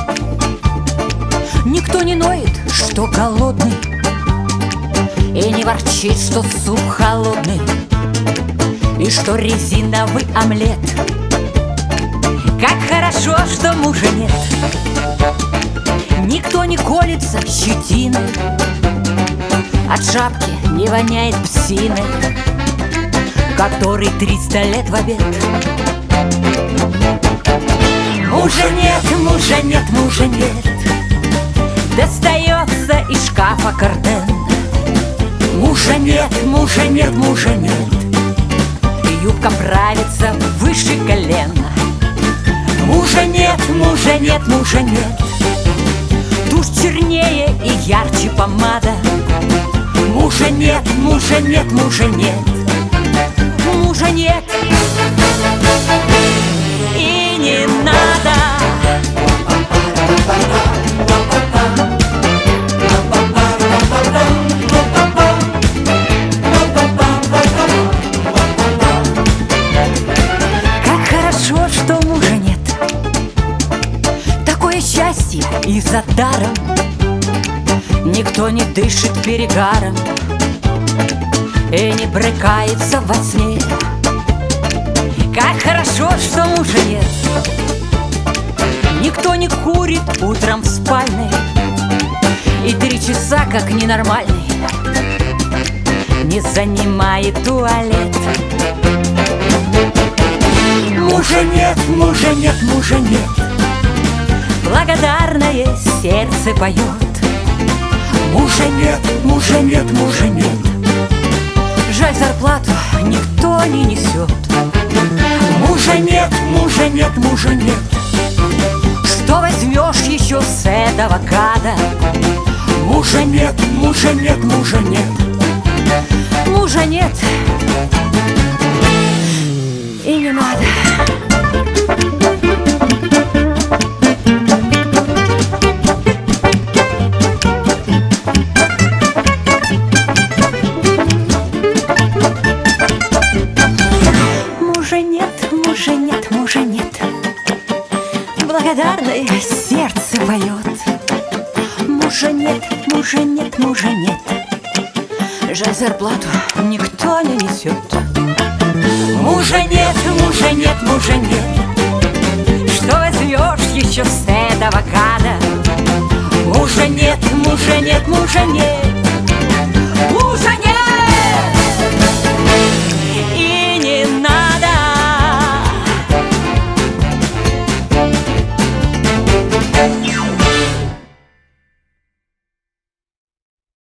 Никто не ноет, что голодный, и не ворчит, что суп холодный, и что резиновый омлет. Как хорошо, что мужа нет. Никто не колется щетиной, от шапки не воняет псиной, который 300 лет в обед. Мужа нет, мужа нет, мужа нет. Достается из шкафа картен. Мужа нет, мужа нет, мужа нет. Юбка правится выше колена. Мужа нет, мужа нет, мужа нет. Тушь чернее и ярче помада. Мужа нет, мужа нет, мужа нет. Мужа нет. И не надо. Как хорошо, что мужа нет. Такое счастье и за даром. Никто не дышит перегаром и не брыкается во сне. Как хорошо, что мужа нет. Никто не курит утром в спальне и 3 часа, как ненормальный, не занимает туалет. Мужа нет, мужа нет, мужа нет. Благодарное сердце поет. Мужа нет, мужа нет, мужа нет. Жаль, зарплату никто не несет. Мужа нет, мужа нет, мужа нет. Что возьмешь еще с этого гада? Мужа нет, мужа нет, мужа нет. Мужа нет. И не надо. Мужа нет, мужа нет, мужа нет. Благодарное сердце поет. Мужа нет, мужа нет, мужа нет. Жаль, зарплату никто не несет. Мужа нет, мужа нет, мужа нет. Что возьмешь еще с этого гада? Мужа нет, мужа нет, мужа нет.